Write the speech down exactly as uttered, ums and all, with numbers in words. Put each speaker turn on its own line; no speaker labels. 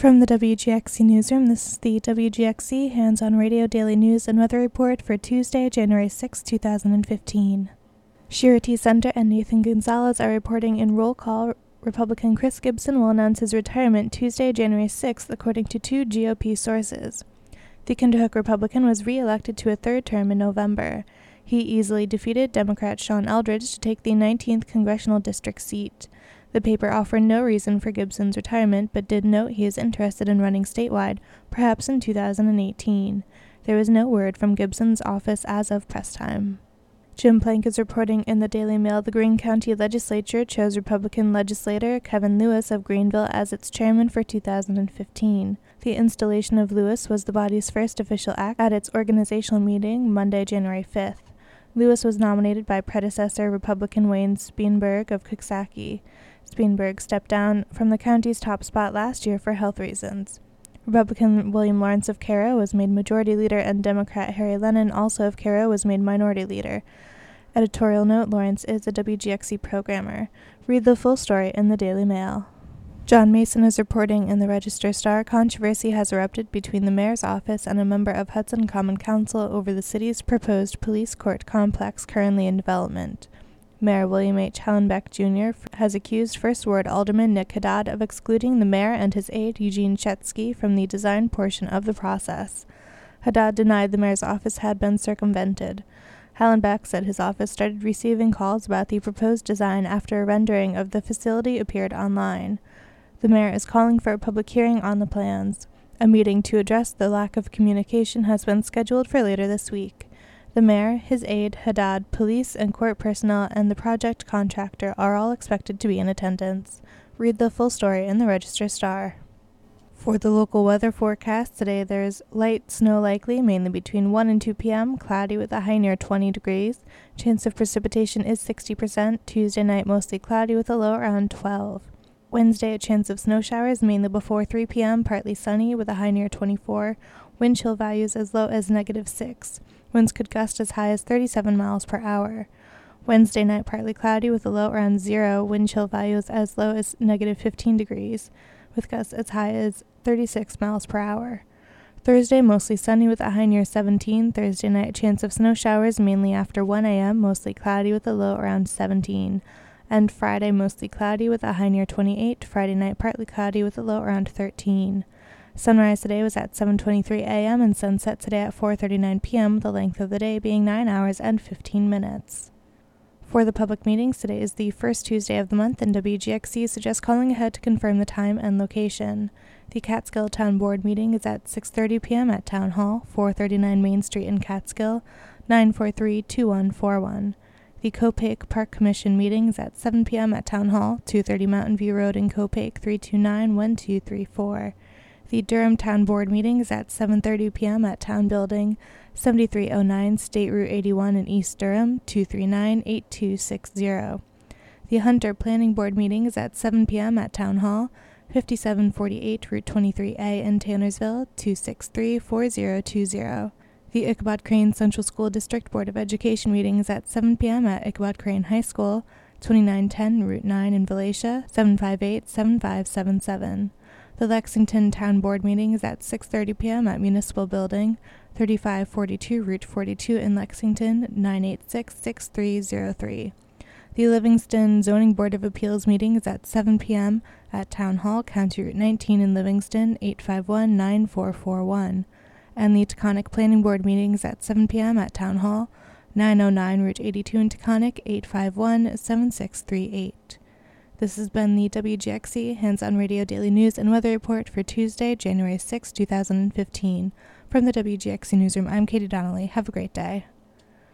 From the W G X C Newsroom, this is the W G X C Hands-on Radio Daily News and Weather Report for Tuesday, January sixth, two thousand fifteen. Shira T. Center and Nathan Gonzalez are reporting in roll call. Republican Chris Gibson will announce his retirement Tuesday, January sixth, according to two G O P sources. The Kinderhook Republican was re-elected to a third term in November. He easily defeated Democrat Sean Eldridge to take the nineteenth congressional district seat. The paper offered no reason for Gibson's retirement, but did note he is interested in running statewide, perhaps in two thousand eighteen. There was no word from Gibson's office as of press time. Jim Plank is reporting in the Daily Mail the Greene County Legislature chose Republican legislator Kevin Lewis of Greenville as its chairman for two thousand fifteen. The installation of Lewis was the body's first official act at its organizational meeting Monday, January fifth. Lewis was nominated by predecessor Republican Wayne Speenberg of Coxsackie. Speenberg stepped down from the county's top spot last year for health reasons. Republican William Lawrence of Cairo was made majority leader, and Democrat Harry Lennon, also of Cairo, was made minority leader. Editorial note: Lawrence is a W G X C programmer. Read the full story in the Daily Mail. John Mason is reporting in the Register-Star. Controversy has erupted between the mayor's office and a member of Hudson Common Council over the city's proposed police court complex currently in development. Mayor William H. Hallenbeck, Junior has accused First Ward Alderman Nick Haddad of excluding the mayor and his aide Eugene Chetsky from the design portion of the process. Haddad denied the mayor's office had been circumvented. Hallenbeck said his office started receiving calls about the proposed design after a rendering of the facility appeared online. The mayor is calling for a public hearing on the plans. A meeting to address the lack of communication has been scheduled for later this week. The mayor, his aide, Haddad, police and court personnel, and the project contractor are all expected to be in attendance. Read the full story in the Register-Star. For the local weather forecast today, there's light snow likely, mainly between one and two p.m., cloudy with a high near twenty degrees. Chance of precipitation is sixty percent. Tuesday night, mostly cloudy with a low around twelve. Wednesday, a chance of snow showers, mainly before three p.m., partly sunny with a high near twenty-four. Wind chill values as low as negative six. Winds could gust as high as thirty-seven miles per hour. Wednesday night, partly cloudy with a low around zero. Wind chill values as low as negative fifteen degrees, with gusts as high as thirty-six miles per hour. Thursday, mostly sunny with a high near seventeen. Thursday night, chance of snow showers, mainly after one a.m., mostly cloudy with a low around seventeen. And Friday, mostly cloudy with a high near twenty-eight. Friday night, partly cloudy with a low around thirteen. Sunrise today was at seven twenty-three a.m. and sunset today at four thirty-nine p.m., the length of the day being nine hours and fifteen minutes. For the public meetings, today is the first Tuesday of the month, and W G X C suggests calling ahead to confirm the time and location. The Catskill Town Board meeting is at six thirty p.m. at Town Hall, four thirty-nine Main Street in Catskill, nine four three, two one four one. The Copake Park Commission meeting is at seven p.m. at Town Hall, two thirty Mountain View Road in Copake, three two nine, one two three four. The Durham Town Board meeting is at seven thirty p.m. at Town Building, seventy-three oh nine State Route eighty-one in East Durham, two three nine, eight two six zero. The Hunter Planning Board meeting is at seven p.m. at Town Hall, fifty-seven forty-eight Route twenty-three A in Taylorsville, two six three, four zero two zero. The Ichabod Crane Central School District Board of Education meeting is at seven p.m. at Ichabod Crane High School, twenty-nine ten Route nine in Valatia, seven five eight, seven five seven seven. The Lexington Town Board meeting is at six thirty p.m. at Municipal Building, thirty-five forty-two Route forty-two in Lexington, nine eight six, six three zero three. The Livingston Zoning Board of Appeals meeting is at seven p.m. at Town Hall, County Route nineteen in Livingston, eight five one, nine four four one. And the Taconic Planning Board meeting is at seven p.m. at Town Hall, nine oh nine Route eighty-two in Taconic, eight five one, seven six three eight. This has been the W G X C Hands-on Radio Daily News and Weather Report for Tuesday, January sixth, two thousand fifteen. From the W G X C Newsroom, I'm Katie Donnelly. Have a great day.